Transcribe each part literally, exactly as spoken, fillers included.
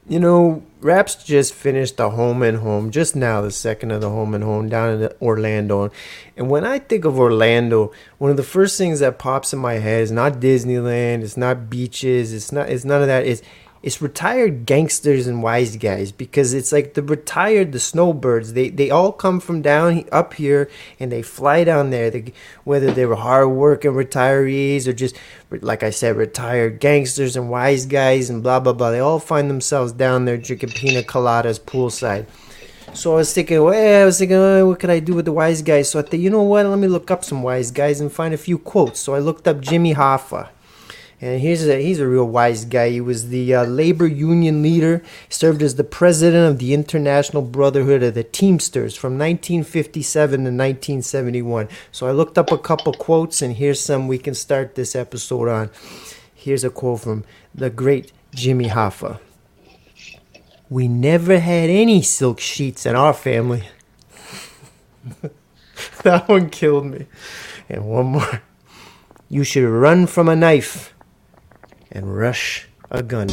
You know, Raps just finished the home and home just now, the second of the home and home down in Orlando. And when I think of Orlando, one of the first things that pops in my head is not Disneyland, it's not beaches, it's not, it's none of that. It's it's retired gangsters and wise guys, because it's like the retired, the snowbirds. They they all come from down up here and they fly down there. They, whether they were hard working retirees or just, like I said, retired gangsters and wise guys and blah blah blah. They all find themselves down there drinking pina coladas poolside. So I was thinking, well, I was thinking, oh, what could I do with the wise guys? So I thought, you know what? Let me look up some wise guys and find a few quotes. So I looked up Jimmy Hoffa. And here's a, he's a real wise guy. He was the uh, labor union leader, served as the president of the International Brotherhood of the Teamsters from nineteen fifty-seven to nineteen seventy-one. So I looked up a couple quotes, and here's some we can start this episode on. Here's a quote from the great Jimmy Hoffa. "We never had any silk sheets in our family." That one killed me. And one more. "You should run from a knife and rush a gun."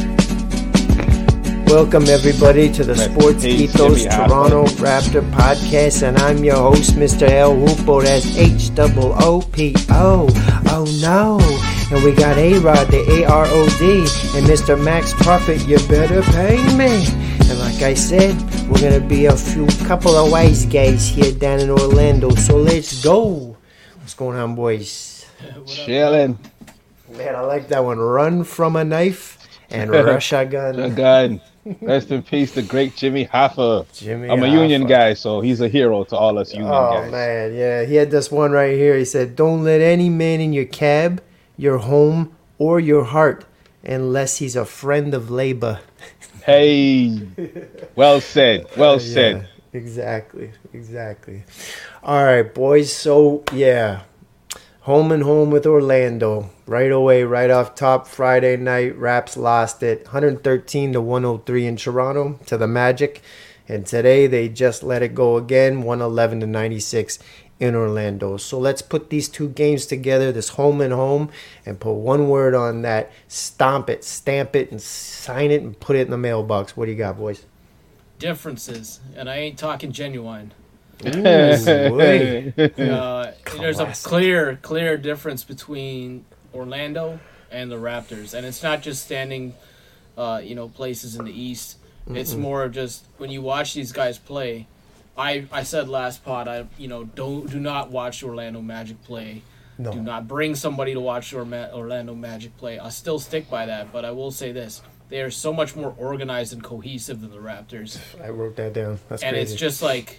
Welcome, everybody, to the Sports Ethos Toronto Raptor Podcast, and I'm your host, Mister El Hoopo. That's H O O P O. Oh, no. And we got A-Rod, the A R O D, and Mister Max Profit. You better pay me. And like I said, we're going to be a few couple of wise guys here down in Orlando, so let's go. What's going on, boys? Chilling. Man, I like that one. Run from a knife and rush a gun. A gun. Rest in peace, the great Jimmy Hoffa. Jimmy I'm a Hoffa. Union guy, so he's a hero to all us Union oh, guys. Oh, man, yeah. He had this one right here. He said, "Don't let any man in your cab, your home, or your heart unless he's a friend of labor." Hey, well said. Well said. Yeah, exactly, exactly. All right, boys. So, yeah. Home and home with Orlando. Right away, right off top, Friday night, Raps lost it one thirteen to one oh three in Toronto to the Magic. And today they just let it go again, one eleven to ninety-six in Orlando. So let's put these two games together, this home and home, and put one word on that. Stomp it, stamp it, and sign it, and put it in the mailbox. What do you got, boys? Differences. And I ain't talking genuine. Ooh, wait. Uh, there's a clear, clear difference between Orlando and the Raptors, and it's not just standing, uh, you know, places in the East. Mm-mm. It's more of just when you watch these guys play. I, I said last pod, I you know don't do not watch Orlando Magic play. No. Do not bring somebody to watch Orlando Magic play. I still stick by that, but I will say this: they are so much more organized and cohesive than the Raptors. I wrote that down. That's and crazy. It's just like.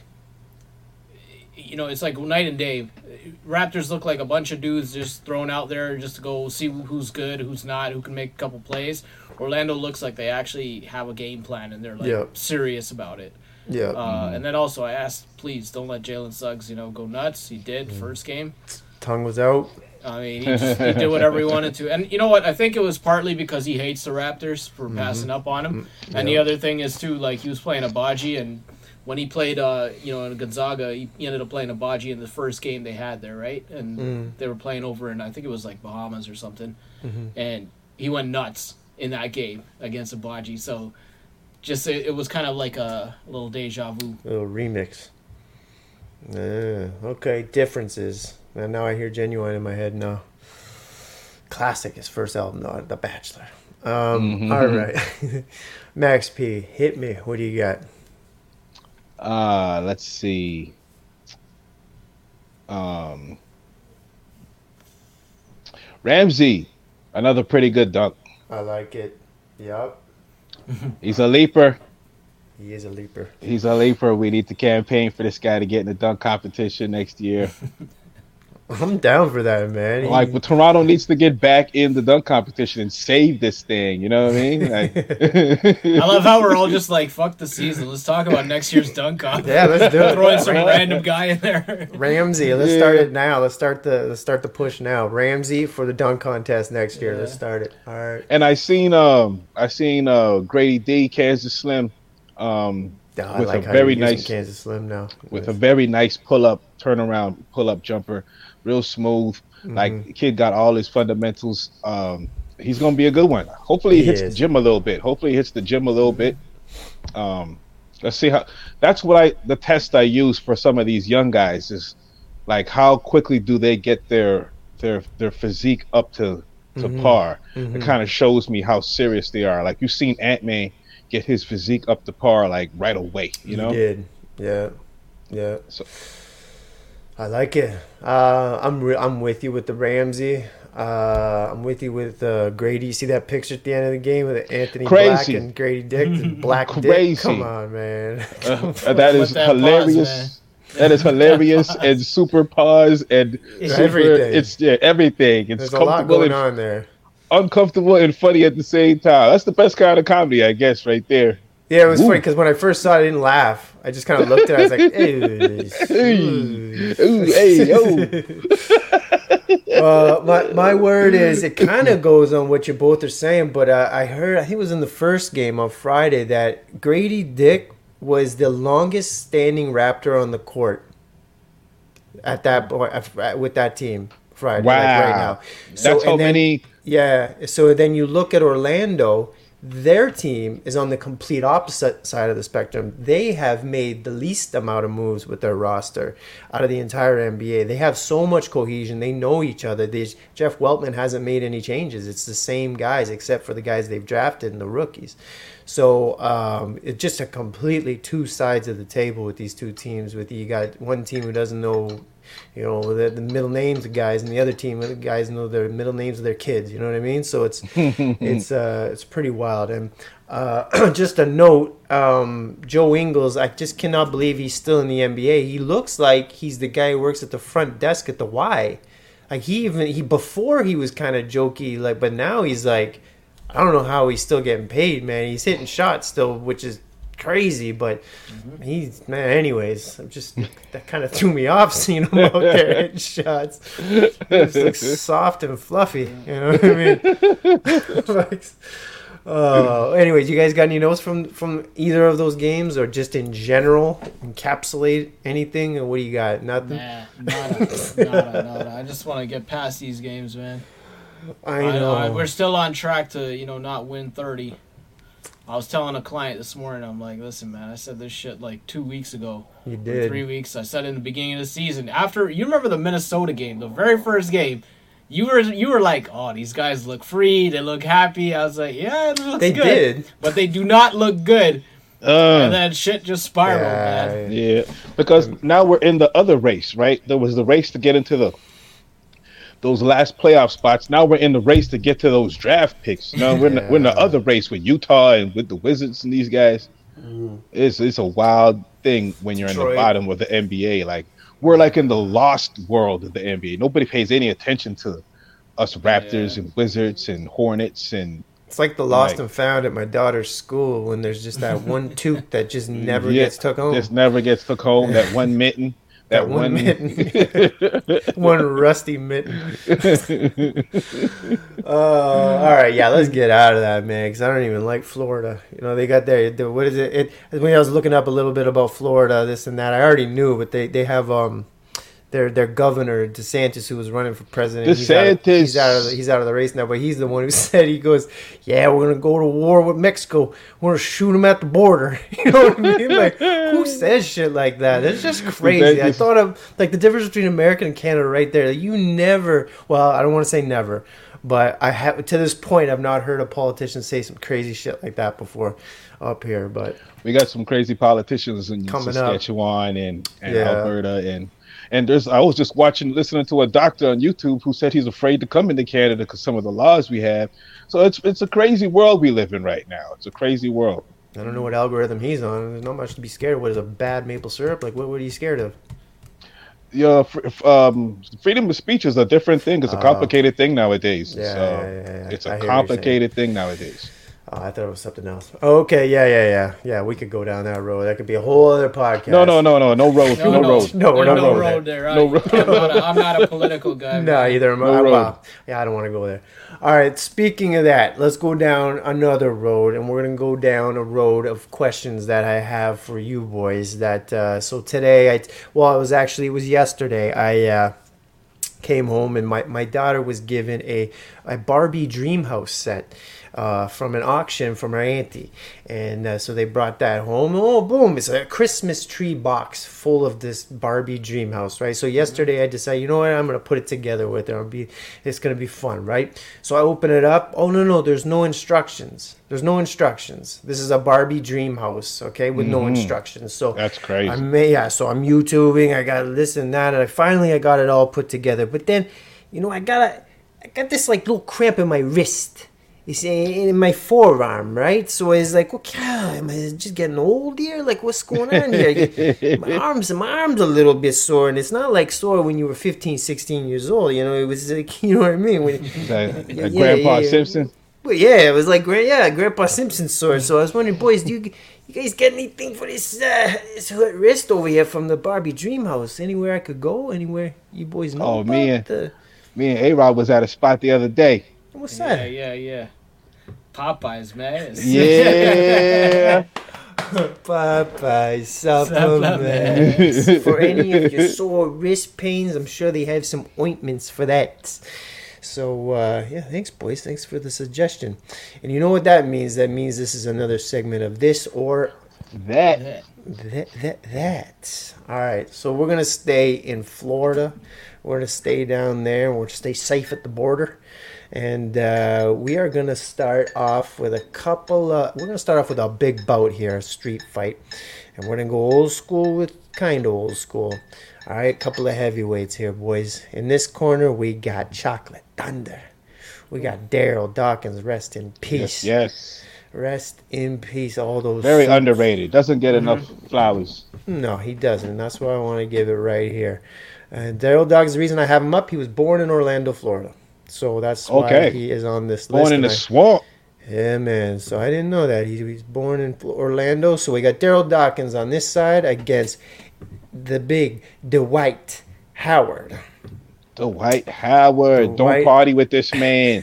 You know, it's like night and day. Raptors look like a bunch of dudes just thrown out there just to go see who's good, who's not, who can make a couple plays. Orlando looks like they actually have a game plan and they're like yep. serious about it. Yeah. Uh, mm-hmm. And then also I asked, please don't let Jalen Suggs, you know, go nuts. He did mm-hmm. first game. Tongue was out. I mean, he, just, he did whatever he wanted to. And you know what? I think it was partly because he hates the Raptors for mm-hmm. passing up on him. Mm-hmm. And yep. the other thing is, too, like he was playing Abaji and when he played, uh, you know, in Gonzaga, he, he ended up playing Abaji in the first game they had there, right? And mm. they were playing over in, I think it was like Bahamas or something. Mm-hmm. And he went nuts in that game against Abaji. So just it, it was kind of like a little deja vu. A little remix. Uh, okay, differences. And now I hear Genuine in my head now. Classic, his first album, no, The Bachelor. Um, mm-hmm. All right. Max P, hit me. What do you got? Uh, let's see. Um, Ramsey, another pretty good dunk. I like it. Yep. He's a leaper. He is a leaper. He's a leaper. We need to campaign for this guy to get in the dunk competition next year. I'm down for that, man. Like, well, Toronto needs to get back in the dunk competition and save this thing. You know what I mean? Like, I love how we're all just like, fuck the season. Let's talk about next year's dunk comp. Yeah, let's do it. Throwing some random guy in there. Ramsey, let's yeah. start it now. Let's start the let's start the push now. Ramsey for the dunk contest next year. Yeah. Let's start it. All right. And I seen um I seen uh Grady D, Kansas Slim, um oh, with like a very nice Kansas Slim now. With nice. a very nice pull up turnaround pull up jumper. Real smooth. Mm-hmm. Like, the kid got all his fundamentals um, he's going to be a good one. Hopefully, he, He hits is. the gym a little bit. Hopefully, he hits the gym a little bit. Um, let's see how. That's what I the test I use for some of these young guys is like how quickly do they get their their their physique up to to Mhm. par. Mhm. It kind of shows me how serious they are. Like you've seen Ant-Man get his physique up to par like right away. You know. He did. Yeah. Yeah. So I like it. Uh, I'm re- I'm with you with the Ramsey. Uh, I'm with you with uh, Grady. You see that picture at the end of the game with Anthony Black Crazy. and Grady Dick? The Black Dick. Crazy. Come on, man. uh, that is With that pause, hilarious. That is hilarious and super pause and super, Everything. It's yeah, everything. It's There's a lot comfortable going and on there. uncomfortable and funny at the same time. That's the best kind of comedy, I guess, right there. Yeah, it was Ooh. funny because when I first saw it, I didn't laugh. I just kind of looked at it. I was like, Hey, "Ew." ooh, hey, yo. uh, my my word is it kind of goes on what you both are saying, but uh, I heard I think it was in the first game on Friday that Grady Dick was the longest standing Raptor on the court at that point uh, with that team Friday. Wow. Like right now. So, That's how and then- many. Yeah. So then you look at Orlando. Their team is on the complete opposite side of the spectrum. They have made the least amount of moves with their roster out of the entire N B A. They have so much cohesion. They know each other. There's, Jeff Weltman hasn't made any changes. It's the same guys except for the guys they've drafted and the rookies. So um, it's just a completely two sides of the table with these two teams. With you got one team who doesn't know, you know, the, the middle names of guys, and the other team, the guys know their middle names of their kids. You know what I mean? So it's it's uh, it's pretty wild. And uh, just a note, um, Joe Ingles, I just cannot believe he's still in the N B A. He looks like he's the guy who works at the front desk at the Y. Like he even he before he was kind of jokey, like, but now he's like, I don't know how he's still getting paid, man. He's hitting shots still, which is crazy, but mm-hmm. he's man. Anyways, I'm just that kind of threw me off seeing him out there hitting shots. He just looks soft and fluffy. You know what I mean? like, uh, anyways, you guys got any notes from from either of those games, or just in general encapsulate anything? Or what do you got? Nothing. Nah, nada, nada, nada. I just want to get past these games, man. I know. I, I, we're still on track to, you know, not win thirty. I was telling a client this morning, I'm like, listen, man, I said this shit like two weeks ago. You did. Three weeks. I said it in the beginning of the season. After, you remember the Minnesota game, the very first game, you were you were like, oh, these guys look free, they look happy. I was like, yeah, it looks They good. did. But they do not look good. Uh, And then shit just spiraled, Yeah. man. yeah, because now we're in the other race, right? There was the race to get into the those last playoff spots. Now we're in the race to get to those draft picks. Now we're in the, we're in the Yeah. other race with Utah and with the Wizards and these guys. It's it's a wild thing when you're in the Detroit. bottom of the N B A. Like we're like in the lost world of the N B A. Nobody pays any attention to us Raptors Yeah. and Wizards and Hornets and It's like the lost Like- and found at my daughter's school when there's just that one tooth that just never Yeah, gets took home. just never gets took home. That one mitten. That, That one one, mitten. One rusty mitten. uh, all right, yeah, let's get out of that, man, because I don't even like Florida. You know, they got their, the, what is it? It when I was looking up a little bit about Florida, this and that, I already knew, but they, they have um their their governor DeSantis, who was running for president. He's out, of, DeSantis. he's out of the, he's out of the race now, but he's the one who said, he goes, yeah, we're gonna go to war with Mexico. We're gonna shoot them at the border. You know what I mean? Like, who says shit like that? It's just crazy. I thought of like the difference between America and Canada right there. Like, you never, well, I don't want to say never, but I have to this point I've not heard a politician say some crazy shit like that before up here. But we got some crazy politicians in Coming up. Saskatchewan and, and Yeah. Alberta and and there's I was just watching listening to a doctor on YouTube who said he's afraid to come into Canada because some of the laws we have. So it's it's a crazy world we live in right now. It's a crazy world. I don't know what algorithm he's on. There's not much to be scared of. What is a bad maple syrup? Like, what, what are you scared of? Yeah, fr- um, freedom of speech is a different thing. It's a Oh. complicated thing nowadays. Yeah, so yeah, yeah, yeah. it's I a hear what you're complicated thing nowadays. Oh, I thought it was something else. Okay, yeah, yeah, yeah, yeah. We could go down that road. That could be a whole other podcast. No, no, no, no, no road, no, No, no, road. No, we're There's not no going road there. there. No I- road. I'm, not a, I'm not a political guy. No, man. either am No I. road. Wow. Yeah, I don't want to go there. All right, speaking of that, let's go down another road, and we're going to go down a road of questions that I have for you boys. That uh, So today, I well, it was actually, it was yesterday, I uh, came home, and my, my daughter was given a, a Barbie dream house set uh, from an auction from her auntie. And uh, so they brought that home. Oh, boom. It's a Christmas tree box full of this Barbie dream house, right? So yesterday I decided, you know what? I'm going to put it together with her. It'll be, it's going to be fun, right? So I open it up. Oh, no, no. There's no instructions. There's no instructions. This is a Barbie dream house, okay, with mm-hmm. no instructions. So that's crazy. I'm, yeah, so I'm YouTubing. I got this and that, and I finally I got it all put together. But then, you know, I got a, I got this like little cramp in my wrist. You see, in my forearm, right? So it's like, okay, am I just getting old here? Like, what's going on here? my arms, my arms a little bit sore, and it's not like sore when you were fifteen, sixteen years old. You know, it was like, you know what I mean? When, like, yeah, Grandpa yeah, Simpson. But yeah, it was like, yeah, Grandpa Simpson sore. So I was wondering, boys, do you, you guys get anything for this, uh, this wrist over here from the Barbie Dream House? Anywhere I could go? Anywhere you boys know? Oh, about me and the... me and A-Rod was at a spot the other day. What's yeah, that? Yeah, yeah, Popeyes, man. Yeah. Popeyes supplements. For any of your sore wrist pains, I'm sure they have some ointments for that. So, uh, yeah, thanks, boys. Thanks for the suggestion. And you know what that means? That means this is another segment of this or that. That, that, that. All right, so we're going to stay in Florida. We're going to stay down there. We're going to stay safe at the border. And uh, we are going to start off with a couple of... We're going to start off with a big bout here, a street fight. And we're going to go old school with kind of old school. All right, a couple of heavyweights here, boys. In this corner, we got Chocolate Thunder. We got Daryl Dawkins. Rest in peace. Yes, yes. Rest in peace. All those... Very suits. Underrated. Doesn't get enough mm-hmm. flowers. No, he doesn't. That's why I want to give it right here. And Daryl Dawkins, the reason I have him up, he was born in Orlando, Florida. So that's why okay. he is on this born list. Born in the I, swamp. Yeah, man. So I didn't know that. He, he was born in Orlando. So we got Daryl Dawkins on this side against the big Dwight Howard. Dwight Howard. Dwight. Don't party with this man.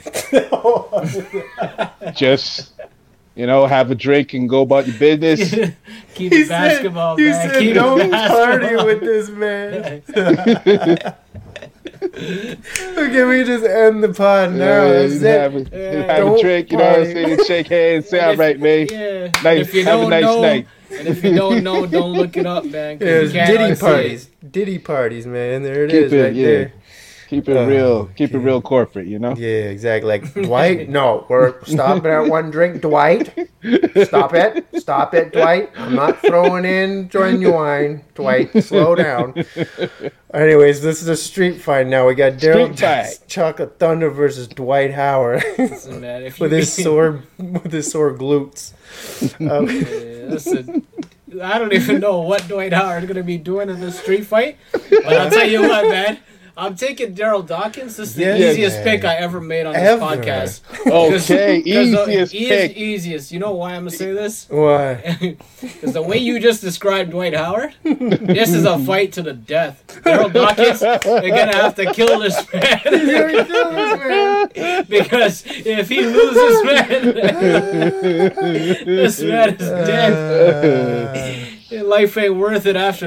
Just, you know, have a drink and go about your business. Keep it basketball, said, man. You said Keep don't party with this man. Okay, we just end the pod now. Yeah, That's have, it. a, Yeah. have a drink, you know what I'm saying? Shake hands, say all right, man. Yeah. Nice, if you have don't a nice know, night. And if you don't know, don't look it up, man. Yeah, it's Diddy parties. It. Diddy parties, man. There it Keep is, it, right yeah. there. Keep it oh, real. Keep okay. it real corporate, you know? Yeah, exactly. Like, Dwight, no, we're stopping at one drink. Dwight, stop it. Stop it, Dwight. I'm not throwing in genuine. Dwight, slow down. Anyways, this is a street fight now. We got Daryl Chocolate Thunder versus Dwight Howard listen, man, if with his sore with his sore glutes. Um, yeah, listen, I don't even know what Dwight Howard is going to be doing in this street fight, but I'll tell you what, man. I'm taking Daryl Dawkins. This is the yeah, easiest man. pick I ever made on ever. this podcast. Okay, easiest the, pick. Easiest. You know why I'm going to say this? Why? Because the way you just described Dwight Howard, this is a fight to the death. Daryl Dawkins, they're going to have to kill this man. You're kill this man. Because if he loses, man, this man is dead. Uh, Life ain't worth it after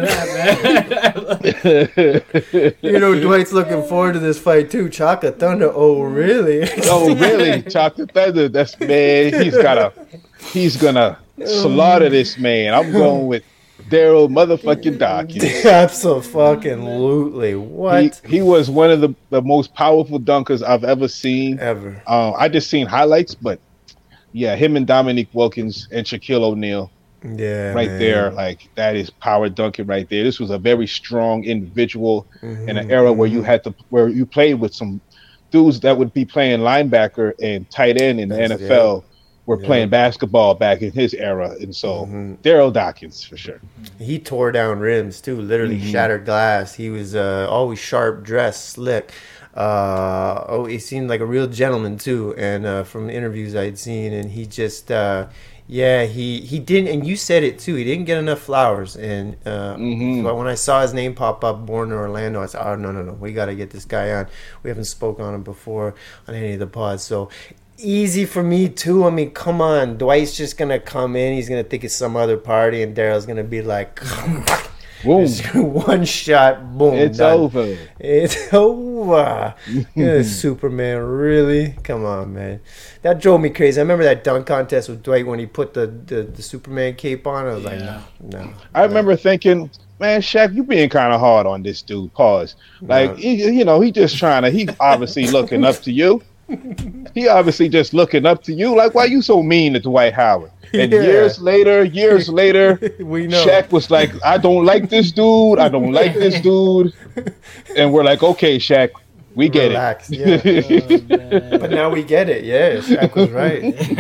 that, man. You know, Dwight's looking forward to this fight too. Chocolate Thunder. Oh, really? Oh, really? Chocolate Thunder. That's man. He's gotta. He's gonna slaughter this man. I'm going with Daryl motherfucking Dawkins. Absolutely. What? He, he was one of the, the most powerful dunkers I've ever seen. Ever. Um, I just seen highlights, but yeah, him and Dominique Wilkins and Shaquille O'Neal. Yeah, right man. there, like that is power dunking right there. This was a very strong individual mm-hmm, in an era mm-hmm. where you had to, where you played with some dudes that would be playing linebacker and tight end in the That's, N F L. Yeah. Were yeah. playing basketball back in his era, and so mm-hmm. Daryl Dawkins for sure. He tore down rims too, literally mm-hmm. shattered glass. He was uh, always sharp, dressed, slick. Uh, oh, he seemed like a real gentleman too. And uh, from the interviews I'd seen, and he just. Uh, Yeah, he, he didn't, and you said it too. He didn't get enough flowers, and uh, mm-hmm. so when I saw his name pop up, born in Orlando, I said, "Oh no, no, no, we got to get this guy on. We haven't spoke on him before on any of the pods, so easy for me too. I mean, come on, Dwight's just gonna come in. He's gonna think it's some other party, and Daryl's gonna be like, Boom. One shot, boom. It's done. over. It's over. Yeah, Superman, really? Come on, man. That drove me crazy. I remember that dunk contest with Dwight when he put the, the, the Superman cape on. I was like, Yeah. no, no. I remember thinking, man, Shaq, you being kind of hard on this dude. Pause. Like, No. he, you know, he just trying to. He obviously looking up to you. He obviously just looking up to you. Like, why you so mean to Dwight Howard? And Yeah. years later, years later, We know. Shaq was like, I don't like this dude. I don't like this dude. And we're like, okay, Shaq, we get Relax, it. Oh, man. But now we get it. Yeah, Shaq was right.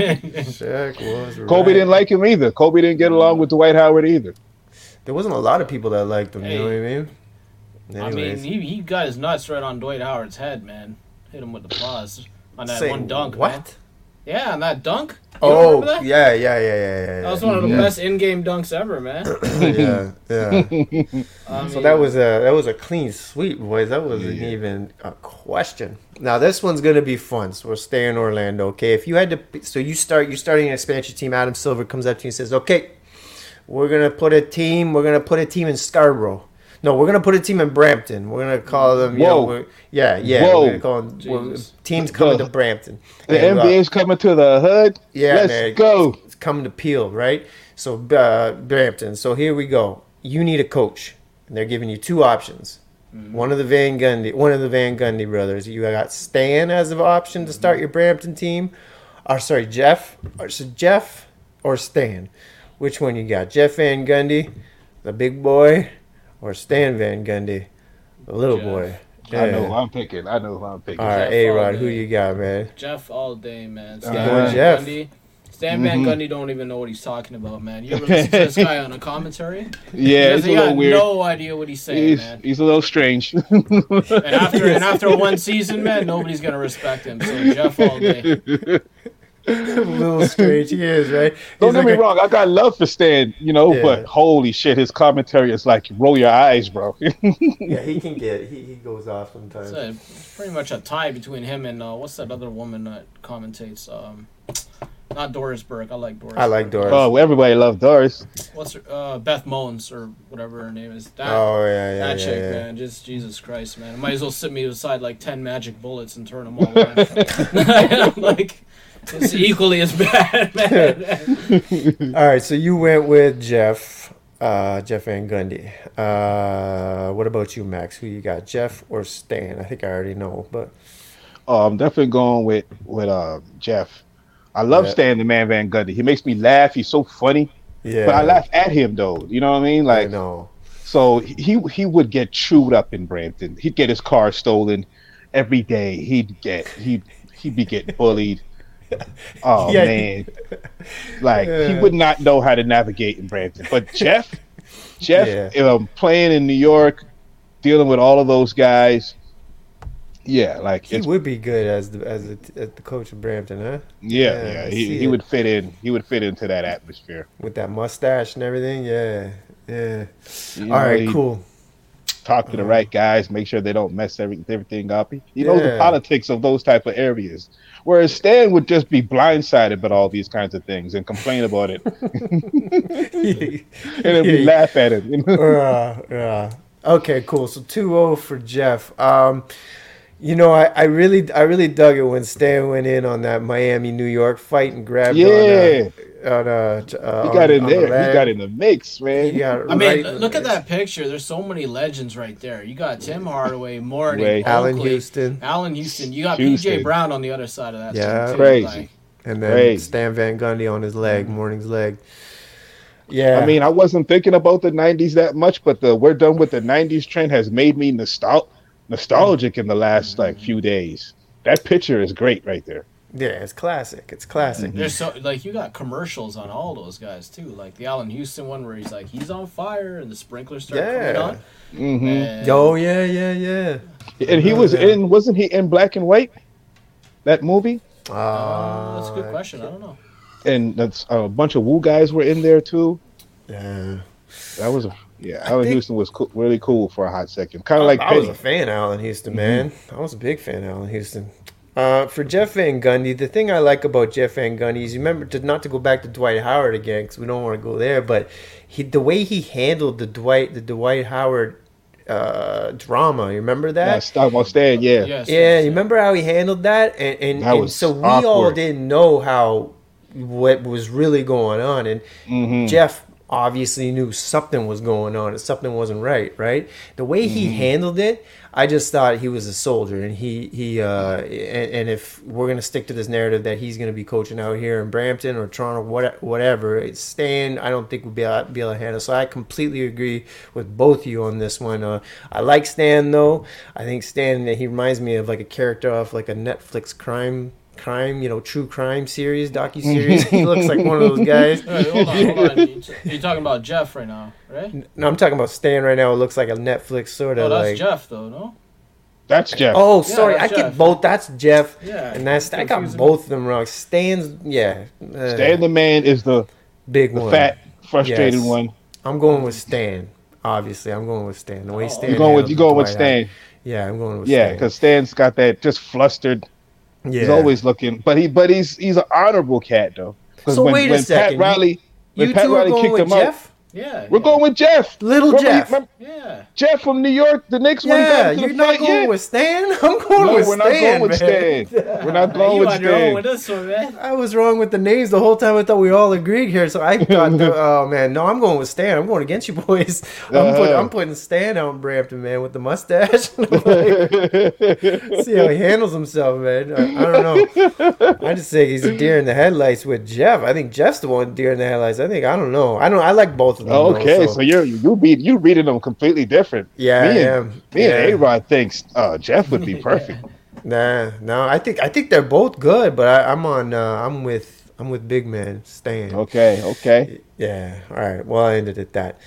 Shaq was right. Kobe didn't like him either. Kobe didn't get along with Dwight Howard either. There wasn't a lot of people that liked him. You know what I mean? I mean, Anyways. he, he got his nuts right on Dwight Howard's head, man. Hit him with the paws on that Say one dunk. What? Man. Yeah, on that dunk. You Oh, remember that? yeah, yeah, yeah, yeah, yeah. That was one of the yeah. best in-game dunks ever, man. yeah, yeah. I So mean, that was a that was a clean sweep, boys. That wasn't Yeah. even a question. Now this one's gonna be fun. So we're staying in Orlando. Okay, if you had to, so you start you're starting an expansion team. Adam Silver comes up to you and says, "Okay, we're gonna put a team. We're gonna put a team in Scarborough. No, we're gonna put a team in Brampton. We're gonna call them. You know, Whoa. we're- yeah, yeah. Whoa. We're gonna call them. we're- Jesus. teams coming to Brampton. The And, uh, N B A's coming to the hood. Yeah, Let's man. go. It's coming to Peel, right? So uh, Brampton. So here we go. You need a coach, and they're giving you two options. One of the Van Gundy, one of the Van Gundy brothers. You got Stan as an option to start your Brampton team, or sorry, Jeff, or so Jeff or Stan. Which one you got? Jeff Van Gundy, the big boy, or Stan Van Gundy, the little Jeff. boy? I know who I'm picking. I know who I'm picking. All right, Jeff A all Rod, who day. you got, man? Jeff all day, man. Stan Uh-huh. Van Jeff. Gundy. Stan Van Gundy don't even know what he's talking about, man. You ever listen to this guy on a commentary? Yeah, He it's a he little got weird. no idea what he's saying, he's, man. he's a little strange. And after and after one season, man, nobody's gonna respect him. So Jeff all day. A little strange, he is, right? Don't He's get like me a- wrong, I got love for Stan, you know, Yeah. but holy shit, his commentary is like roll your eyes, bro. Yeah, he can get. He, he goes off sometimes. It's a, pretty much a tie between him and uh, what's that other woman that commentates? Um, not Doris Burke. I like Doris. I like Burke. Doris. Oh, well, everybody loved Doris. What's her? Uh, Beth Mons or whatever her name is. That, Oh yeah, yeah, that yeah, chick, yeah. man. Just Jesus Christ, man. I might as well sit me aside like ten magic bullets and turn them all on. Like it's equally as bad, man. All right, so you went with Jeff, uh, Jeff Van Gundy. Uh, what about you, Max? Who you got, Jeff or Stan? I think I already know, but Oh, I'm definitely going with with uh, Jeff. I love Yeah. Stan the Man Van Gundy. He makes me laugh. He's so funny, yeah, but I laugh at him though. You know what I mean? I Like, know. so he he would get chewed up in Brampton. He'd get his car stolen every day. He'd get he he'd be getting bullied. Oh Yeah. man, like he Yeah. would not know how to navigate in Brampton. But Jeff, Jeff, Yeah. um, playing in New York, dealing with all of those guys. Yeah, like He it's would be good as the as the, as the coach of Brampton, huh? yeah, Yeah, yeah. I He, see he it. would fit in. He would fit into that atmosphere. With that mustache and everything. Yeah, yeah. You All know, right, he'd cool. Talk to the right guys, make sure they don't mess every, everything up. He, he knows the Yeah. politics of those type of areas. Whereas Stan would just be blindsided by all these kinds of things and complain about it, and then we laugh at it. You know? uh, yeah. Okay, cool. So two oh for Jeff. Um, you know, I, I really I really dug it when Stan went in on that Miami New York fight and grabbed Yeah. on uh, on, uh, j- uh, He on- got in on the there. leg. He got in the mix, man. He got I mean, right l- look at that picture. There's so many legends right there. You got Tim Hardaway, Morty, Ray. Allen Oakley, Houston, Allen Houston. You got P J Houston. Brown on the other side of that. Yeah. team, too. Crazy. Like, and then Crazy. Stan Van Gundy on his leg, Morning's leg. Yeah, I mean, I wasn't thinking about the nineties that much, but the we're done with the nineties trend has made me nostal- nostalgic in the last like few days. That picture is great right there. yeah, it's classic. It's classic. there's so like you got commercials on all those guys too. Like the Allen Houston one where he's like he's on fire and the sprinklers start Yeah. coming on. hmm And Oh yeah, yeah, yeah. And he was Yeah. in, wasn't he in Black and White? That movie, uh, that's a Uh, good question. I don't know. and that's a bunch of Woo guys were in there too. Yeah, That was a yeah. Allen think- Houston was co- really cool for a hot second, kind I, of like I was Penny. a fan of Allen Houston, man. I was a big fan of Allen Houston. Uh, for Jeff Van Gundy, the thing I like about Jeff Van Gundy is, you remember, to not to go back to Dwight Howard again, because we don't want to go there, but he the way he handled the Dwight the Dwight Howard uh, drama. You remember that? Yeah, stop on stand. Yeah, Yes, Yeah, yes, you remember how he handled that, and and, That and was so we awkward. all didn't know how what was really going on, and Mhm. Jeff obviously knew something was going on and something wasn't right. Right, the way he Mm-hmm. handled it, I just thought he was a soldier, and he he uh, and, and if we're gonna stick to this narrative that he's gonna be coaching out here in Brampton or Toronto, what, whatever, it's Stan, I don't think we'll be able, be able to handle. So I completely agree with both of you on this one. Uh, I like Stan though. I think Stan, he reminds me of like a character off like a Netflix crime. Crime, you know, true crime series, docu series. He looks like one of those guys. Wait, hold on, hold on. You- You're talking about Jeff right now, right? No, I'm talking about Stan right now. It looks like a Netflix sort Oh, of that's like. Jeff, though, no? That's Jeff. Oh, sorry, that's I get Jeff. both. That's Jeff, Yeah. and that's I got Confusing. both of them wrong. Stan's, yeah, uh, Stan the man is the, big the one. fat, frustrated Yes. one. I'm going with Stan. Obviously, I'm going with Stan. The way Oh. Stan. You going with handled you going with Dwight Howard. Stan? Yeah, I'm going with Yeah, Stan. because Stan's got that just flustered. yeah. He's always looking, but he but he's he's an honorable cat though. 'Cause So when, wait a when second, Pat Riley, when You Pat two are Riley going kicked with him out, Jeff. Yeah. we're yeah. going with Jeff. Little Remember he- Jeff. remember Yeah. Jeff from New York, the Knicks when he Yeah, got into you're the not fight. going Yeah. with Stan. I'm going No, with we're Stan. not going with man. Stan. We're not Hey, going you with on your own Stan. with this one, man. I was wrong with the names the whole time. I thought we all agreed here. So I thought, the, oh man, no, I'm going with Stan. I'm going against you boys. I'm, Uh-huh. put, I'm putting Stan out in Brampton, man, with the mustache. Like, see how he handles himself, man. I, I don't know. I just think he's a deer in the headlights with Jeff. I think Jeff's the one deer in the headlights. I think I don't know. I don't. I like both of them. though, Okay, so you're you read you reading them completely different. yeah, me I and, am. Me yeah. and A Rod thinks uh, Jeff would be perfect. Nah, no, I think I think they're both good, but I, I'm on. Uh, I'm with. I'm with Big Man Stan. Okay, okay. Yeah. All right. Well, I ended at that.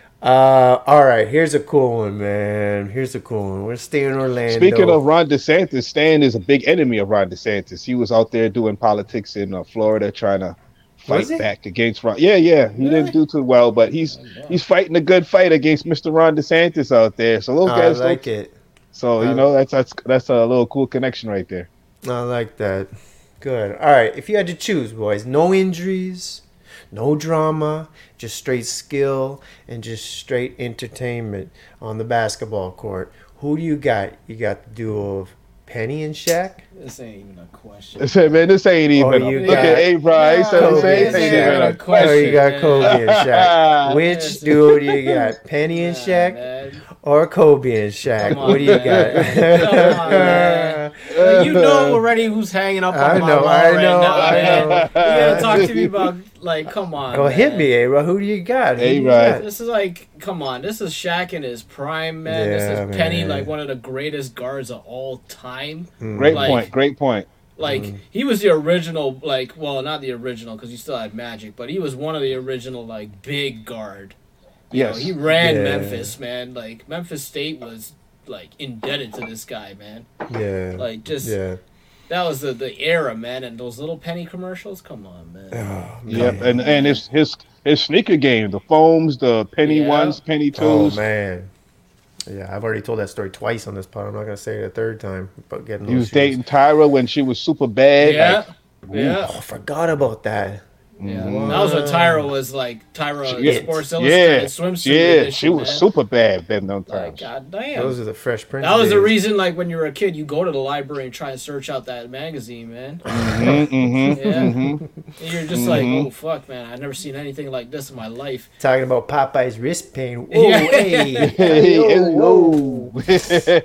Uh, all right. Here's a cool one, man. Here's a cool one. We're staying in Orlando. Speaking of Ron DeSantis, Stan is a big enemy of Ron DeSantis. He was out there doing politics in uh, Florida, trying to Was fight he? back against Ron. Yeah, yeah. He Really? didn't do too well, but he's he's fighting a good fight against Mister Ron DeSantis out there. So those I guys, like don't- it. so you know that's that's that's a little cool connection right there. I like that. Good. All right. If you had to choose, boys, no injuries, no drama, just straight skill and just straight entertainment on the basketball court. Who do you got? You got the duo of Penny and Shaq. This ain't even a question. I said, man, this ain't even. Oh, you look got- at A Rod. He said, Nah, this ain't, Kobe ain't and even Shaq. a question. Oh, you got man. Kobe and Shaq. Which Yes. duo do you got? Penny and Nah, Shaq man. or Kobe and Shaq? Come on, What do you man. got? Come on, man. Like, you know already who's hanging up on I my know, wall I right know, now, I man. know. You gotta talk to me about, like, come on. Well, hit man. me, A-Rod. Who do you got? Who do you A-Rod. got? This is like, come on. This is Shaq in his prime, man. Yeah, this is Penny, man. like one of the greatest guards of all time. Great Like- point. Great point. Like Mm. he was the original, like, well, not the original because he still had Magic, but he was one of the original, like, big guard. You Yes. know, he ran Yeah. Memphis, man. Like Memphis State was like indebted to this guy, man. Yeah. Like just yeah. that was the, the era, man. And those little penny commercials, come on, man. Oh, Yep. man. And and his his his sneaker game, the foams, the penny Yeah. ones, penny Oh twos. man. Yeah, I've already told that story twice on this pod. I'm not gonna say it a third time. But getting He those was shoes. dating Tyra when she was super bad. Yeah, Like, yeah, Oh, I forgot about that. yeah. Mhm. That was when Tyra was like Tyra Yeah. Sports yeah, Illustrated swimsuit. yeah, edition, she was man. super bad then those Like, times. goddamn. Those are the Fresh Prince. That was the days. reason, like, when you were a kid, you go to the library and try and search out that magazine, man. Mhm, mhm, Yeah. mhm. And you're just like, Mhm. oh, fuck, man. I've never seen anything like this in my life. Talking about Popeye's wrist pain. Whoa, Yeah. hey, Hey, whoa, whoa. hello.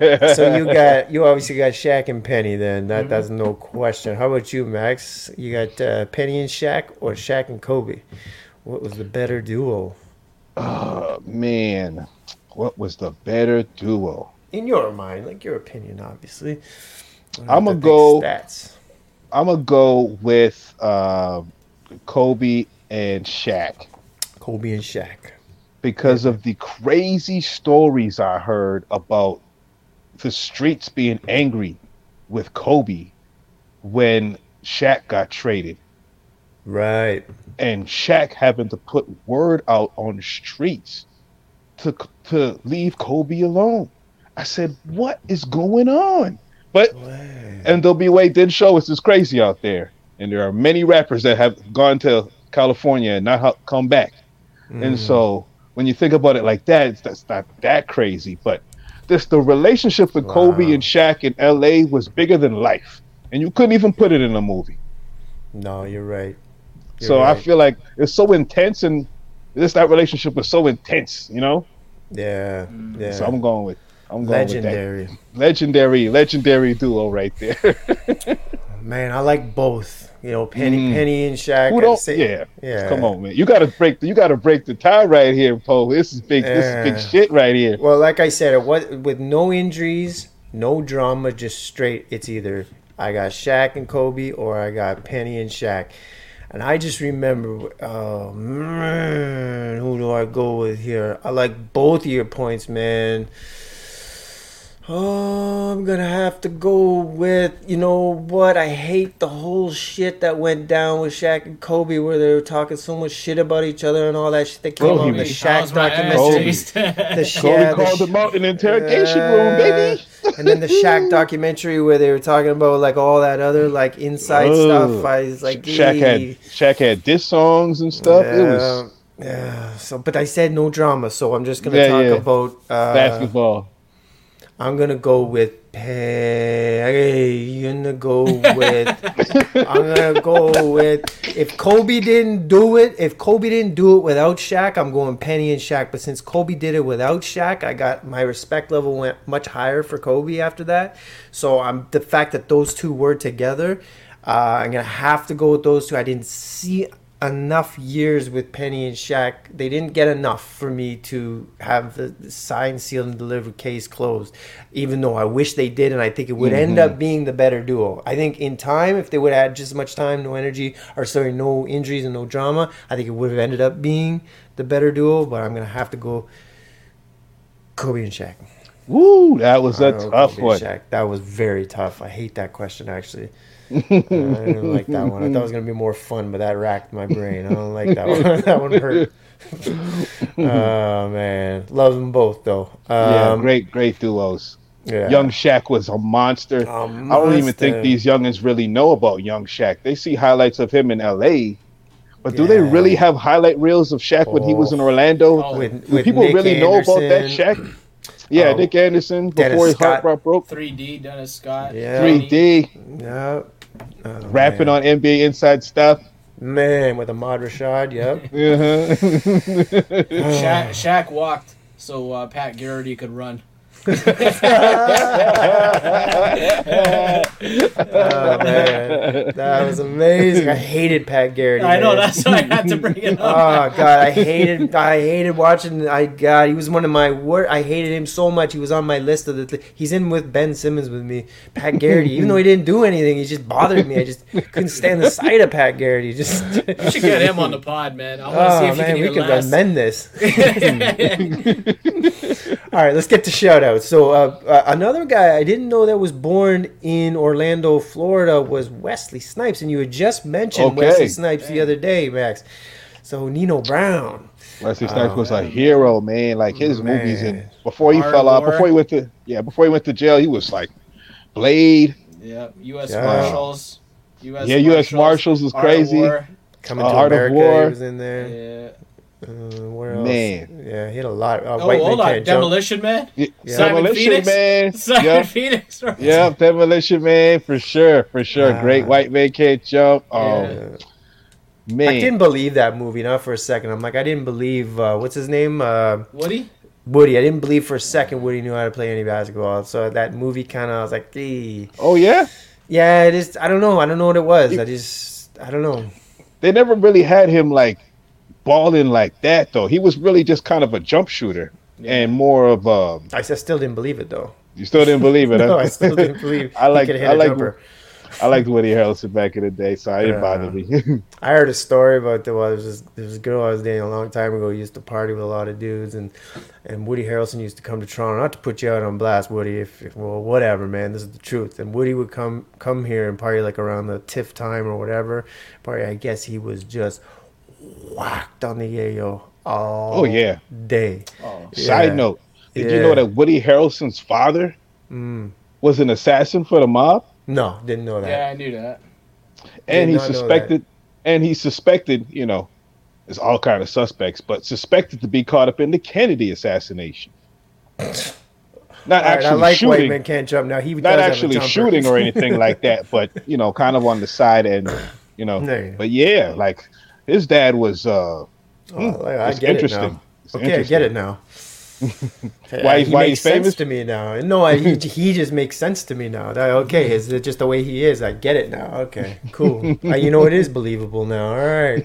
So you got you obviously got Shaq and Penny. Then that Mm-hmm. that's no question. How about you, Max? You got uh, Penny and Shaq or Shaq and Kobe? What was the better duo Oh man, what was the better duo? in your mind? Like your opinion, obviously. I don't I'ma have to think go- stats. I'm gonna go with uh, Kobe and Shaq Kobe and Shaq. because of the crazy stories I heard about the streets being angry with Kobe when Shaq got traded. Right. And Shaq having to put word out on the streets to to leave Kobe alone. I said, "What is going on? But N W A did show us it's crazy out there, and there are many rappers that have gone to California and not ha- come back. Mm. And so when you think about it like that, it's, that's not that crazy. But this the relationship with wow. Kobe and Shaq in L A was bigger than life, and you couldn't even put it in a movie. No, you're right. You're so right. I feel like it's so intense, and this that relationship was so intense, you know. Yeah, yeah. So I'm going with I'm going legendary, with that. legendary, legendary duo right there. Man, I like both. You know, Penny, mm. Penny and Shaq. Who don't, yeah, yeah. Come on, man. You gotta break. The, you gotta break the tie right here, Poe. This is big. Yeah. This is big shit right here. Well, like I said, it was, with no injuries, no drama, just straight. It's either I got Shaq and Kobe, or I got Penny and Shaq. And I just remember, oh man, who do I go with here? I like both of your points, man. Oh, I'm gonna have to go with, you know what? I hate the whole shit that went down with Shaq and Kobe, where they were talking so much shit about each other and all that shit. They came on the Shaq documentary. The Shaq yeah, called him out in the interrogation uh, room, baby. And then the Shaq documentary where they were talking about like all that other like inside oh, stuff. I was like, Shaq had Shaq had diss songs and stuff. Yeah, it was yeah. So, but I said no drama, so I'm just gonna yeah, talk yeah. about uh, basketball. I'm gonna go with Hey, I'm gonna go with. I'm gonna go with. If Kobe didn't do it, if Kobe didn't do it without Shaq, I'm going Penny and Shaq. But since Kobe did it without Shaq, I got my respect level went much higher for Kobe after that. So I'm the fact that those two were together. Uh, I'm gonna have to go with those two. I didn't see enough years with Penny and Shaq. They didn't get enough for me to have the, the signed, sealed, and delivered case closed, even though I wish they did, and I think it would mm-hmm. end up being the better duo. I think in time, if they would have had just as much time, no energy, or sorry, no injuries and no drama, I think it would have ended up being the better duo, but I'm going to have to go Kobe and Shaq. Woo, that was a tough Kobe one. Shaq. That was very tough. I hate that question, actually. uh, I didn't like that one. I thought it was going to be more fun, but that racked my brain. I don't like that one. That one hurt. Oh, man. Love them both, though. Um, yeah, great, great duos. Yeah. Young Shaq was a monster. a monster. I don't even think these youngins really know about Young Shaq. They see highlights of him in L A, but do yeah. they really have highlight reels of Shaq oh. when he was in Orlando? Oh, with, do with people Nick really Anderson. know about that Shaq? Yeah, oh, Nick Anderson before Dennis his Scott. heart broke. three D, Dennis Scott. Yeah. three D. Yeah. Oh, rapping man. on N B A Inside Stuff. Man, with Ahmad Rashad, yep. uh-huh. Shaq, Shaq walked so uh, Pat Garrity could run. Oh, man. That was amazing. I hated Pat Garrity. I know, man. That's why I had to bring it up. Oh God, I hated I hated watching I God, he was one of my worst. I hated him so much. He was on my list of the th- he's in with Ben Simmons with me. Pat Garrity, even though he didn't do anything, he just bothered me. I just couldn't stand the sight of Pat Garrity. Just you should get him on the pod, man. I want to oh, see if man, he can we could amend this. All right, let's get to shout outs. So uh, uh, another guy I didn't know that was born in Orlando, Florida was Wesley Snipes, and you had just mentioned okay. Wesley Snipes the other day, Max. So Nino Brown. Wesley Snipes oh, was man. a hero, man. Like his man. movies, and before he Art fell out, before he went to yeah, before he went to jail, he was like Blade. Yeah, U S yeah. Marshals. U S yeah, Marshals. U S Marshals was Art crazy. Coming uh, to Art America, of War. He was in there. Yeah. Uh, where else? Man, yeah, he had a lot. Uh, oh, White hold Man on, Demolition jump. Man, yeah. Simon Demolition Phoenix? Man, Simon yep. Phoenix, right? Yeah, Demolition Man for sure, for sure. Ah. Great White Man Can't Jump. Oh, yeah. Man, I didn't believe that movie. Not for a second. I'm like, I didn't believe uh, what's his name, uh, Woody. Woody. I didn't believe for a second Woody knew how to play any basketball. So that movie kind of, I was like, ee. Oh yeah, yeah. It is. I don't know. I don't know what it was. I just, I don't know. They never really had him like balling like that though. He was really just kind of a jump shooter yeah. and more of a. I still didn't believe it though. You still didn't believe it? No, huh? I still didn't believe. I like. I like. Jumper. I liked Woody Harrelson back in the day, so I didn't uh, bother me. I heard a story about the well, there was this, there was a girl I was dating a long time ago who used to party with a lot of dudes, and and Woody Harrelson used to come to Toronto. Not to put you out on blast, Woody. If, if well, whatever, man. This is the truth. And Woody would come come here and party like around the TIFF time or whatever. Party. I guess he was just whacked on the yayo all oh yeah day. Oh. Yeah. Side note: Did yeah. you know that Woody Harrelson's father? Mm. was an assassin for the mob, No, didn't know that. Yeah, I knew that. and Did he not know suspected, and he suspected, you know, there's all kind of suspects, but suspected to be caught up in the Kennedy assassination. Not All right, actually I like shooting, White Man Can't Jump. Now he not does have a actually jumper. shooting or anything like that, but you know, kind of on the side and you know. Yeah. But yeah, like his dad was. uh Oh, I it's get it interesting. now. It's Okay, I get it now. Why- he why makes he's famous? sense to me now. No, I, he, he just makes sense to me now. That, okay, is it just the way he is? I get it now. Okay, cool. uh, you know, it is believable now. All right.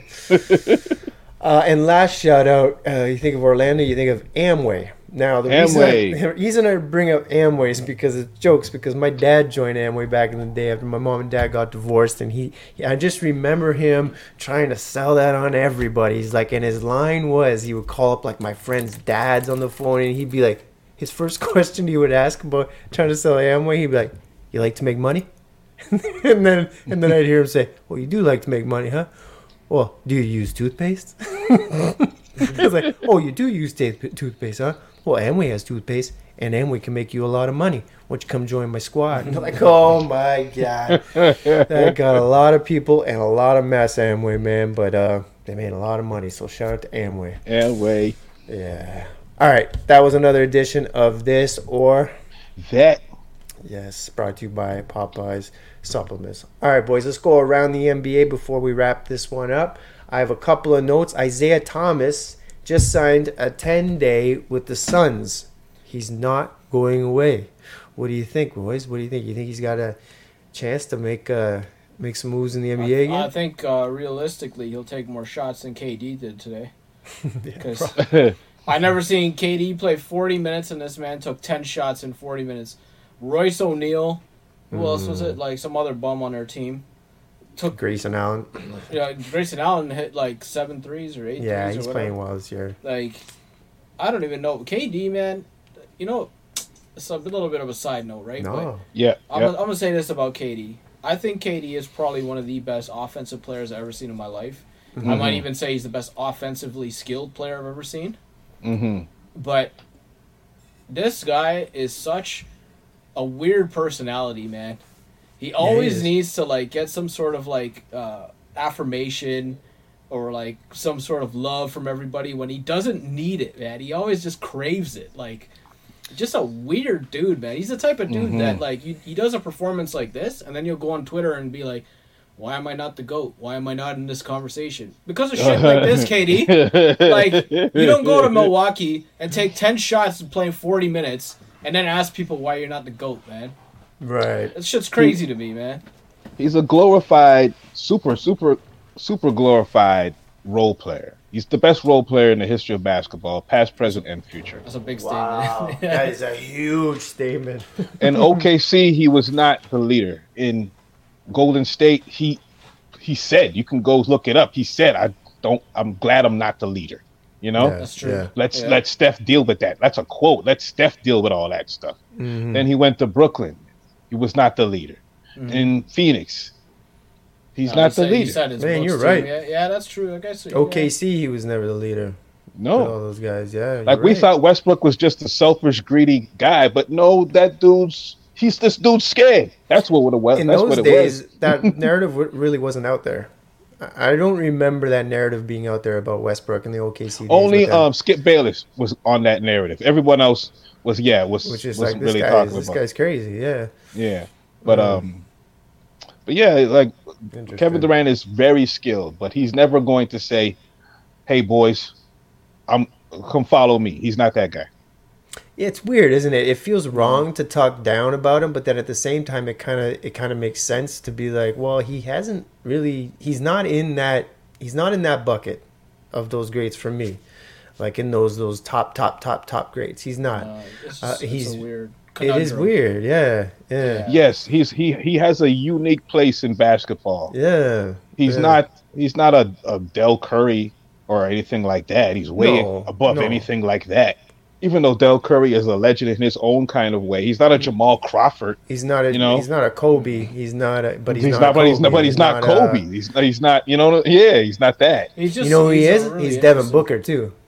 Uh, and last shout out, uh, you think of Orlando, you think of Amway. Now the Amway. reason I, the reason I bring up Amway is because it's jokes. Because my dad joined Amway back in the day after my mom and dad got divorced, and he, I just remember him trying to sell that on everybody. He's like, and his line was, he would call up like my friends' dads on the phone, and he'd be like, his first question he would ask about trying to sell Amway, he'd be like, "You like to make money?" and then and then I'd hear him say, "Well, you do like to make money, huh? Well, do you use toothpaste?" I was like, "Oh, you do use ta- toothpaste, huh? Well, Amway has toothpaste, and Amway can make you a lot of money. Why don't you come join my squad?" And I'm like, "Oh my god, that got a lot of people and a lot of mess, Amway, man. But uh, they made a lot of money, so shout out to Amway." Amway. Yeah. All right, that was another edition of This or That. Yes, brought to you by Popeyes Supplements. All right, boys, let's go around the N B A before we wrap this one up. I have a couple of notes. Isaiah Thomas just signed a ten-day with the Suns. He's not going away. What do you think, boys? What do you think? You think he's got a chance to make uh, make some moves in the N B A I, again? I think uh, realistically, he'll take more shots than K D did today. Because I never seen K D play forty minutes, and this man took ten shots in forty minutes. Royce O'Neal, who mm. else was it? Like some other bum on their team. Took Grayson Allen. Yeah, Grayson Allen hit like seven threes or eight. Yeah, threes he's or playing well this year. Like, I don't even know. K D, man, you know, it's a little bit of a side note, right? No. But yeah. I'm, yeah. I'm going to say this about K D. I think K D is probably one of the best offensive players I've ever seen in my life. Mm-hmm. I might even say he's the best offensively skilled player I've ever seen. Mm-hmm. But this guy is such a weird personality, man. He always yeah, he needs to like get some sort of like uh, affirmation or like some sort of love from everybody when he doesn't need it, man. He always just craves it. Like, just a weird dude, man. He's the type of dude mm-hmm. that like you, he does a performance like this, and then you'll go on Twitter and be like, "Why am I not the GOAT? Why am I not in this conversation?" Because of shit like this, K D. Like, you don't go to Milwaukee and take ten shots and play forty minutes and then ask people why you're not the GOAT, man. Right. That shit's crazy he, to me, man. He's a glorified, super, super, super glorified role player. He's the best role player in the history of basketball, past, present, and future. That's a big wow. statement. That is a huge statement. In O K C, he was not the leader. In Golden State, he he said, you can go look it up. He said, I don't I'm glad I'm not the leader. You know? Yeah, that's true. Yeah. Let's yeah. let Steph deal with that. That's a quote. Let Steph deal with all that stuff. Mm-hmm. Then he went to Brooklyn. He was not the leader. Mm-hmm. In Phoenix, he's no, not he the said, leader. He said his Man, you're team. right. Yeah, yeah, that's true. I guess. O K C, he was never the leader. No. With all those guys, yeah. Like, we right. thought Westbrook was just a selfish, greedy guy, but no, that dude's, he's this dude's scared. That's what it was. In That's those what it days, was. that narrative really wasn't out there. I don't remember that narrative being out there about Westbrook and the O K C days. Only um, Skip Bayless was on that narrative. Everyone else was, yeah, was, Which is wasn't like, this, really guy talking is, this about guy's crazy, yeah. Yeah. But, Mm. um, but yeah, like, Kevin Durant is very skilled, but he's never going to say, "Hey, boys, I'm come follow me." He's not that guy. Yeah, it's weird, isn't it? It feels wrong to talk down about him, but then at the same time, it kind of it kind of makes sense to be like, well, he hasn't really, he's not in that, he's not in that bucket of those greats for me, like in those those top top top top greats. He's not. Uh, it's Uh, just, he's it's a weird. It is conundrum. weird, yeah, yeah, Yes, he's he he has a unique place in basketball. yeah. He's yeah. not he's not a, a Del Curry or anything like that. He's way No, above no. anything like that. Even though Del Curry is a legend in his own kind of way, he's not a Jamal Crawford. He's not a you know? he's not a Kobe. He's not a but he's, He's, not. not, a but he's Kobe. not, but he's not a- Kobe. He's not, he's not, you know, yeah, he's not that. He's just, You know who he he's is? a really He's Devin interesting- Booker too.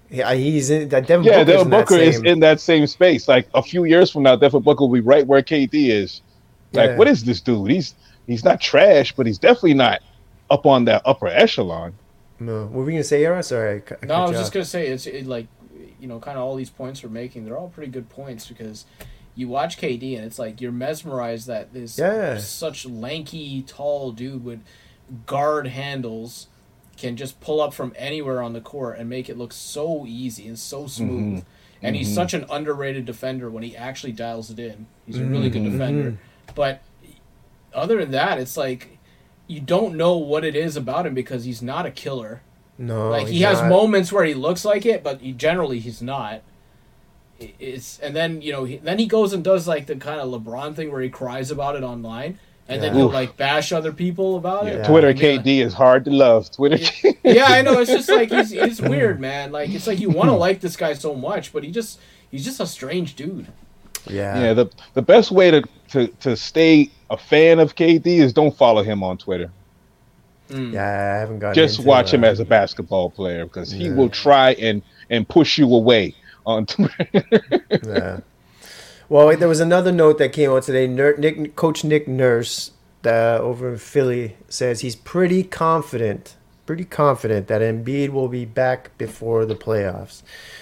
Yeah, he's in that. Devin Yeah, Booker's Devin in that Booker is same- in that same space. Like a few years from now, Devin Booker will be right where K D is. Like, Yeah. what is this dude? He's he's not trash, but he's definitely not up on that upper echelon. No, what were we gonna say, Yara? Sorry, I, cu- I No, I cut was you just off. gonna say it's it, like, you know, kind of all these points we're making. They're all pretty good points because you watch K D and it's like you're mesmerized that this Yeah. such lanky, tall dude with guard handles can just pull up from anywhere on the court and make it look so easy and so smooth. And he's such an underrated defender when he actually dials it in. He's a really good defender. But other than that, it's like you don't know what it is about him because he's not a killer. No, Like he he's has not. moments where he looks like it, but he, generally he's not. It- It's and then you know he, then he goes and does like the kind of LeBron thing where he cries about it online, and then Yeah. he'll Oof. like bash other people about Yeah, it. Twitter And be K like- D is hard to love. Twitter. yeah, I know. It's just like he's it's weird, man. Like it's like you want to like this guy so much, but he just he's just a strange dude. Yeah, Yeah, the the best way to, to, to stay a fan of K D is don't follow him on Twitter. yeah, I haven't gotten. Just into, watch him uh, as a basketball player because he Yeah. will try and, and push you away on Twitter. Yeah. Well, wait, there was another note that came out today. Ner- Nick, Coach Nick Nurse uh, over in Philly says he's pretty confident, pretty confident that Embiid will be back before the playoffs.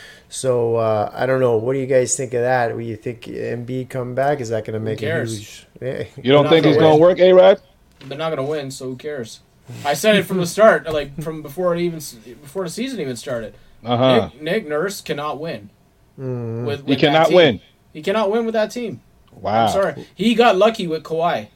So uh, I don't know. What do you guys think of that? Do you think Embiid come back? Is that going to make a cares? huge? Yeah. You don't Not think it's gonna going to work, A-Rod? They're not gonna win, so who cares? I said it from the start, like from before it even before the season even started. Uh-huh. Nick, Nick Nurse cannot win. Mm. With, He with that cannot team. win. He cannot win with that team. Wow. I'm sorry. He got lucky with Kawhi.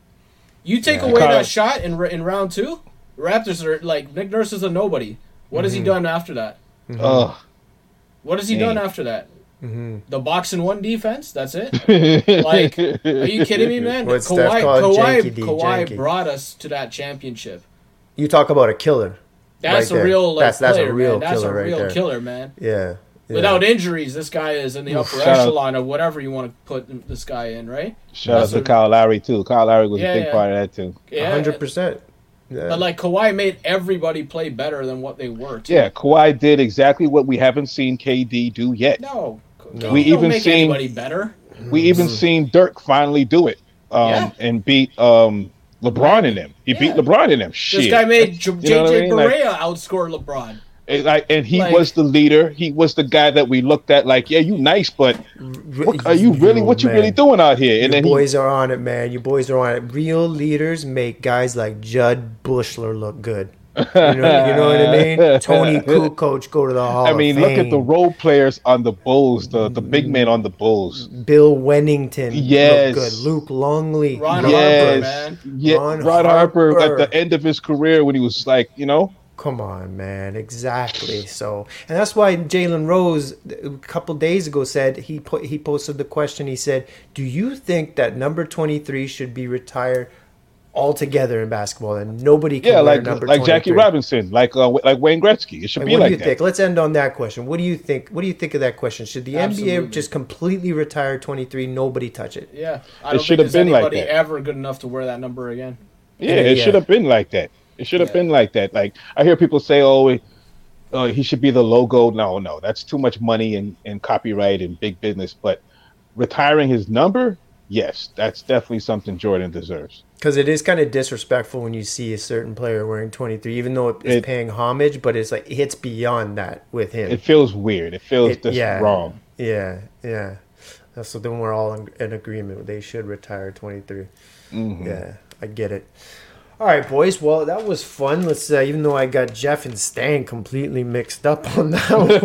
You take Yeah. away Kyle- that shot in r- in round two, Raptors are like Nick Nurse is a nobody. What has he done after that? Ugh. What has he Dang. done after that? Mm-hmm. The box and one defense. That's it. Like, are you kidding me, man? What's that Kawhi, called? Kawhi, Janky D, Kawhi janky. brought us to that championship. You talk about a killer. That's Right a there. real like, That's- that's a player, real man. That's killer a right real there. killer, man. Yeah. yeah. Without injuries, this guy is in the upper Shout out. echelon of whatever you want to put this guy in, right? Shout out That's to a- Kyle Lowry, too. Kyle Lowry was Yeah, a big yeah. part of that, too. Yeah, hundred percent. Yeah. But like Kawhi made everybody play better than what they were. Too. Yeah, Kawhi did exactly what we haven't seen K D do yet. No, No. we We don't even make seen- anybody better. We even seen Dirk finally do it um, Yeah. and beat um, LeBron in them. He Yeah. beat LeBron in them. Shit. This guy made J- You know what I J J mean? Like- Barea outscore LeBron. And, like, and he Like- was the leader. He was the guy that we looked at like, yeah, you nice, but what, are you really? What you man. really doing out here? And You then he, boys are on it, man. You boys are on it. Real leaders make guys like Judd Bushler look good. You know, you know what I mean? Tony Kukoc go to the Hall I mean, of look Fame. at the role players on the Bulls, the the big men on the Bulls. Bill Wennington Yes. look good. Luke Longley. Ron look Harper, good. man. Yeah, Ron Ron, Harper, Harper. at the end of his career when he was like, you know, Come on, man. Exactly. So, and that's why Jalen Rose a couple days ago said he put he posted the question. He said, "Do you think that number twenty-three should be retired altogether in basketball, and nobody can yeah, wear like number like Jackie twenty-three?" Robinson, like uh, like Wayne Gretzky. It should Like, be what like do you that. think? Let's end on that question. What do you think? What do you think of that question? Should the N B A Absolutely. just completely retire twenty-three? Nobody touch it. Yeah, I It don't should think have there's been like anybody that. ever good enough to wear that number again. Yeah, Yeah, it yeah. should have been like that. It should have Yeah. been like that. Like I hear people say, "Oh, he- uh, he should be the logo." No, no, that's too much money and, and copyright and big business. But retiring his number, yes, that's definitely something Jordan deserves. Because it is kind of disrespectful when you see a certain player wearing twenty-three, even though it's It- paying homage, but it's like it's beyond that with him. It feels weird. It feels It- just yeah. wrong. Yeah, yeah. So then we're all in, in agreement. They should retire twenty-three. Mhm. Yeah, I get it. All right, boys. Well, that was fun. Let's. Uh, even though I got Jeff and Stan completely mixed up on that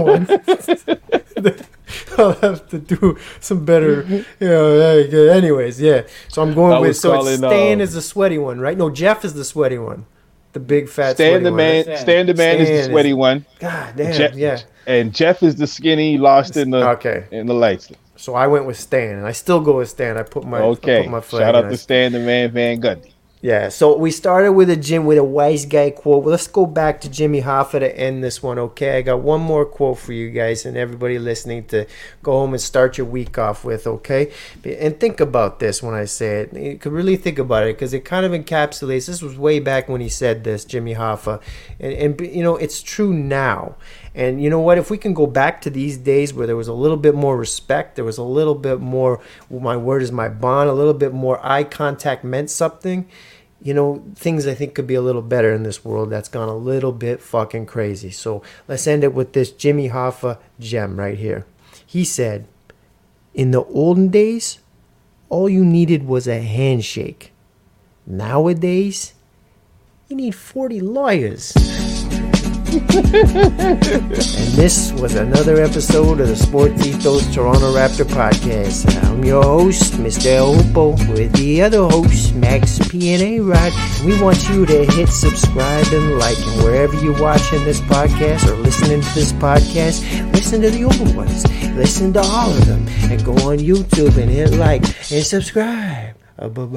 one, I'll have to do some better. You know. very good. Anyways, yeah. So I'm going I with. was So it's calling, Stan uh, is the sweaty one, right? No, Jeff is the sweaty one. The big fat. Stan sweaty the one, man, right? Stan the man is Stan the is- sweaty one. God damn. Jeff, Yeah. and Jeff is the skinny, lost in the Okay. in the lights. So I went with Stan, and I still go with Stan. I put my I Okay, put my flag shout in. out I- to Stan the man Van Gundy. Yeah, so we started with a Jim with a wise guy quote. Well, let's go back to Jimmy Hoffa to end this one, okay? I got one more quote for you guys and everybody listening to go home and start your week off with, okay? And think about this when I say it. You could really think about it because it kind of encapsulates. This was way back when he said this, Jimmy Hoffa. And, and you know, it's true now. And you know what? If we can go back to these days where there was a little bit more respect, there was a little bit more, well, my word is my bond, a little bit more eye contact meant something, you know, things I think could be a little better in this world that's gone a little bit fucking crazy. So let's end it with this Jimmy Hoffa gem right here. He said, in the olden days, all you needed was a handshake. Nowadays, you need forty lawyers. And this was another episode of the Sportitos Toronto Raptor Podcast. I'm your host, Mister Opo, with the other host, Max P and A-Rod. We want you to hit subscribe and like, and wherever you're watching this podcast or listening to this podcast, listen to the old ones. Listen to all of them. And go on YouTube and hit like and subscribe. Uh, bye-bye.